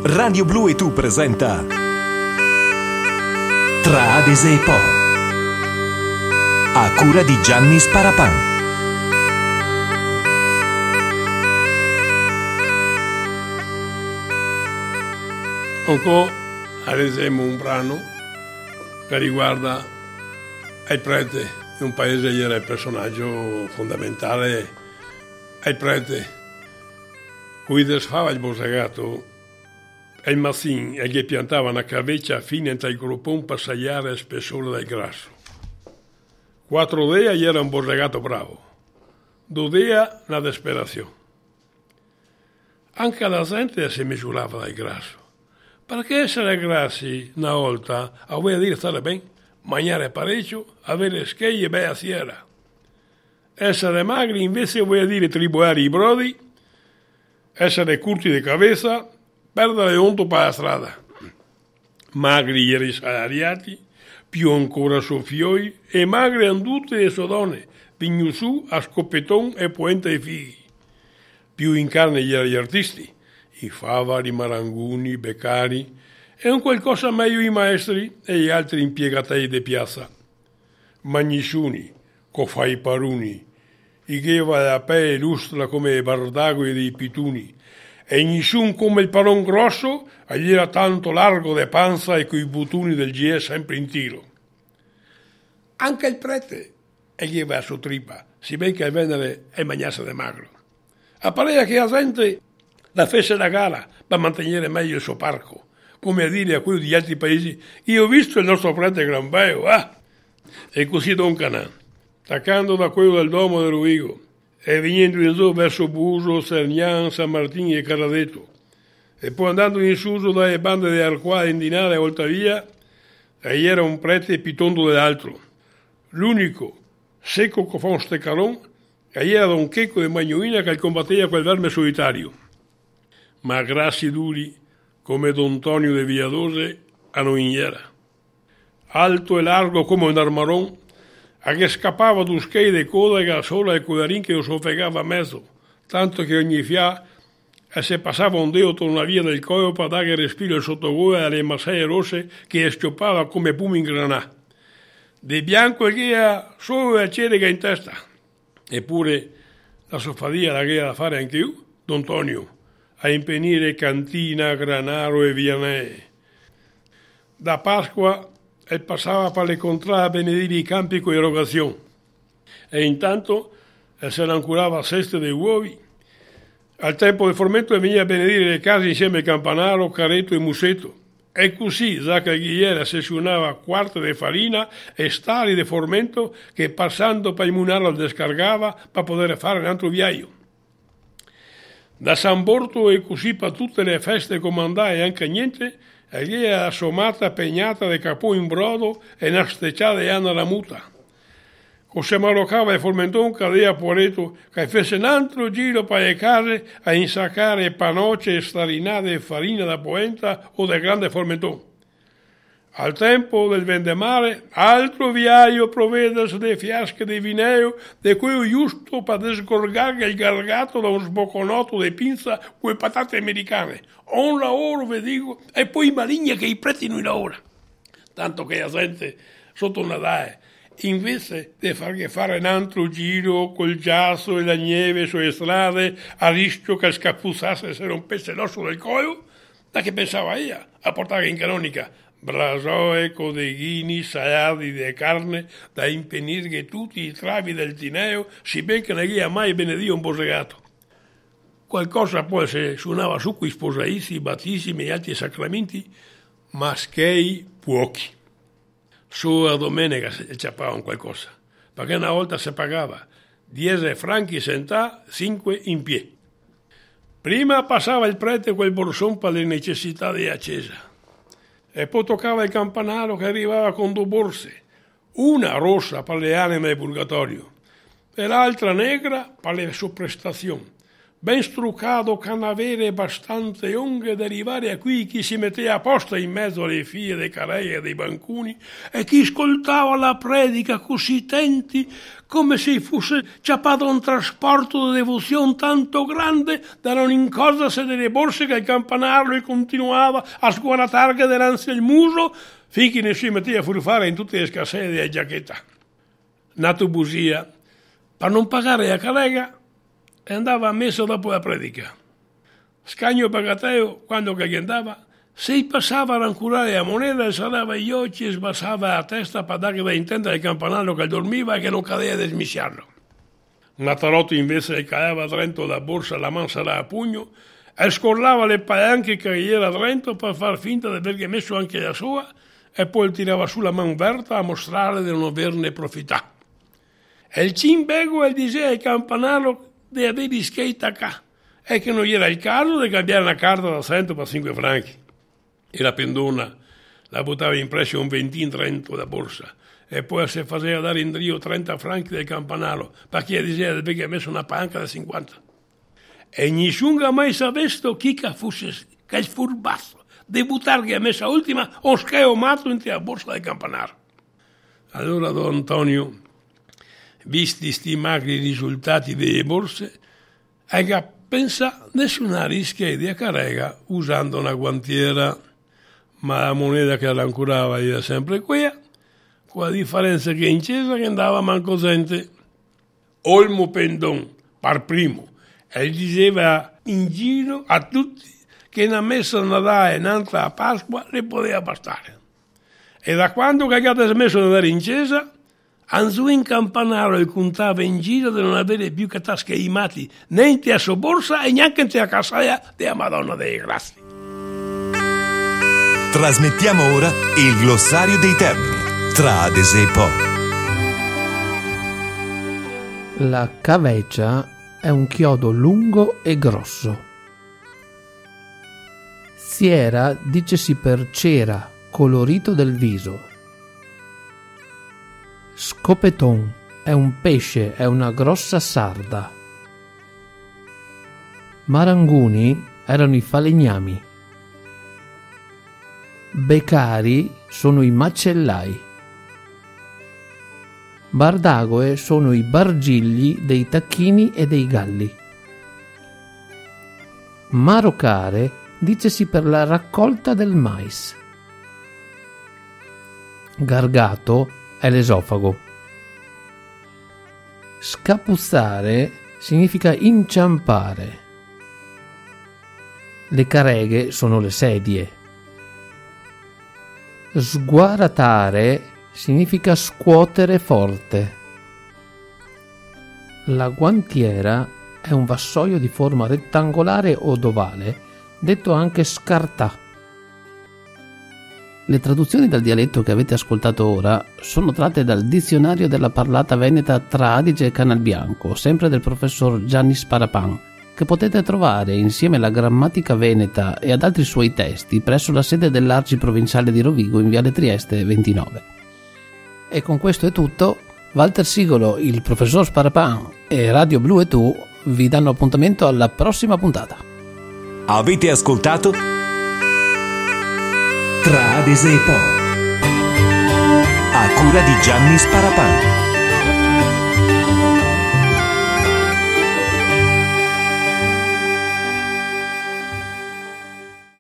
Radio Blu e tu presenta Tra Adese e Po, a cura di Gianni Sparapan. Ancora adesiamo un brano che riguarda il prete, un paese era il personaggio fondamentale, il prete, cui desfava il bosegato, e il massin e gli piantava una caveccia fine tra il gruppon per sagliare il spessore del grasso. 4 dea gli era un bosegato bravo, 2 dea una disperazione. Anche la gente si misurava dal grasso. Perché essere grassi una volta vuol dire stare bene, mangiare parecchio, avere scheglie e bella sera. Essere magri invece vuol dire tribuare i brodi, essere curti di cabeza, perdere onto per la strada. Magri ieri salariati, più ancora soffioi, e magri andute e sodone, vignu su a scoppeton e puente ai figli. Più in carne ieri gli artisti, i favari, i maranguni, i beccari, e un qualcosa meglio i maestri e gli altri impiegatei di piazza. Magnisciuni, cofai paruni, i gheva da pe lustra come bardagoi dei pituni, e nessun come il palon grosso, gli era tanto largo de panza e coi butuni del gie sempre in tiro. Anche il prete gli va su trippa, si ben che il venere è magnasse de magro. Apparea che la gente la fece la gara per mantenere meglio il suo parco, come a dire a quelli di altri paesi: io ho visto il nostro prete gran bello, E così Don Canà, staccando da quello del Domo del Ruigo e venendo in su verso Buso, Sernian, San Martino e Caradeto, e poi andando in su dalle bande di Arquà, Indinare e Oltavia, egli era un prete più tondo dell'altro, l'unico secco che fa un steccaron, egli era Don Checco di Magnuina che combatteva quel verme solitario. Ma grassi duri come Don Tonio de Villadose a Noiniera. Alto e largo come un armarón, a che scappava d'un schei de coda e sola e codarin che lo soffegava a mezzo, tanto che ogni fia se passava un dedo tra una via del coio per dare respiro al sottogoe alle massaie rosse che schioppava come puma in granà. De bianco che era solo la cerega in testa. Eppure la soffadia la che era da fare anche io, Don Tonio, a impenire Cantina, Granaro e Vianè. Da Pasqua e passava per le contrade a benedire i campi con erogazione. E intanto se ne ancurava ceste dei uovi. Al tempo del formento veniva a benedire le case insieme a Campanaro, Careto e Musetto. E così Zacca Ghigliera sessionava quarte di farina e stali di formento che passando per il munaro descargava per poter fare un altro viaggio. Da San Borto e così per tutte le feste comandai anche niente, e lì era sommata pegnata di capo in brodo e una stecciata di anna la muta. Così marocava il formenton cadea poreto che fece un altro giro per le case a insaccare panocce e starinate e farina da poenta o del grande formenton. Al tempo del vendemare, altro viaggio provvedere de fiasche di vineo, de quello giusto per desgorgare il gargato da un sbocconotto di pinza con le patate americane. Un lavoro, vi dico, e poi maligna che i preti non lavora. Tanto che la gente, sotto una dai, invece di fare un altro giro col giasso e la neve sulle strade, a rischio che scapuzzasse e si rompesse l'osso del collo, da che pensava io a portare in canonica brasoe, codeghini, saladi di carne da impenire tutti i travi del Tineo, si ben che non gli ha mai benedito un bosegato. Qualcosa poi si suonava su quei sposaisi, battesimi e altri sacramenti, ma schei pochi. Solo a domenica si ciappavano qualcosa, perché una volta si pagava 10 franchi sentà, 5 in piedi. Prima passava il prete quel borson per le necessità della chiesa. E poi toccava il campanaro che arrivava con 2 borse, una rossa per le anime del purgatorio e l'altra negra per le sue prestazioni, ben struccato canavere bastante lungo ed arrivare a qui chi si metteva apposta in mezzo alle file dei carrei e dei bancuni e chi ascoltava la predica così attenti come se fosse ciappato un trasporto di devozione tanto grande da non incorrersi delle borse che il campanaro continuava a sguaratarghe davanti al muso finché ne si metteva a furfare in tutte le scassette della giacchetta. Nato busia, per non pagare la carrega, e andava a messa dopo la predica. Scagno bagateo, quando che andava, se passava a rancurare la moneta, salava gli occhi e sbassava la testa per dare da intendere al campanello che dormiva e che non cadeva di smisciarlo. Matarotto invece cadeva dentro la borsa la mansara a pugno e scorlava le palanche che gli era dentro per far finta di avergli messo anche la sua e poi tirava su la man verta a mostrare di non averne profittato. E il cimbego diceva al campanello di avere scheda qua e che non gli era il caso di cambiare una carta da 100 per 5 franchi. E la pendona la buttava in prestito un ventino dentro la borsa e poi si faceva dare in drio 30 franchi del campanello perché diceva di avergli messo una panca da 50. E nessuno mai sapesse chi che fosse che il furbazzo di buttargli a messa ultima o scheomato in la borsa del campanaro. Allora Don Antonio, visti sti magri risultati delle borse, ha pensato nessuna rischia di carrega usando una guantiera, ma la moneta che rancurava era sempre quella, con la differenza che in chiesa che andava manco gente. Olmo Pendon, par primo, e diceva in giro a tutti che una messa a Natale e un'altra a Pasqua le poteva bastare. E da quando che ha smesso di andare in chiesa, anzù in campanaro e contava in giro di non avere più che tasche i mati né in sua borsa e neanche in tia cassaia della Madonna dei Grazie. Trasmettiamo ora il glossario dei termini tra Adese e Po. La caveccia è un chiodo lungo e grosso. Siera dicesi per cera, colorito del viso. Scopeton è un pesce, è una grossa sarda. Maranguni erano i falegnami. Becari sono i macellai. Bardagoe sono i bargigli dei tacchini e dei galli. Marocare dicesi per la raccolta del mais. Gargato è l'esofago. Scapuzzare significa inciampare. Le careghe sono le sedie. Sguaratare significa scuotere forte. La guantiera è un vassoio di forma rettangolare o ovale, detto anche scartà. Le traduzioni dal dialetto che avete ascoltato ora sono tratte dal dizionario della parlata veneta tra Adige e Canalbianco, sempre del professor Gianni Sparapan, che potete trovare insieme alla grammatica veneta e ad altri suoi testi presso la sede dell'Arci provinciale di Rovigo in Viale Trieste 29. E con questo è tutto. Walter Sigolo, il professor Sparapan e Radio Blu e Tu vi danno appuntamento alla prossima puntata. Avete ascoltato Tra Adese e Po, a cura di Gianni Sparapan.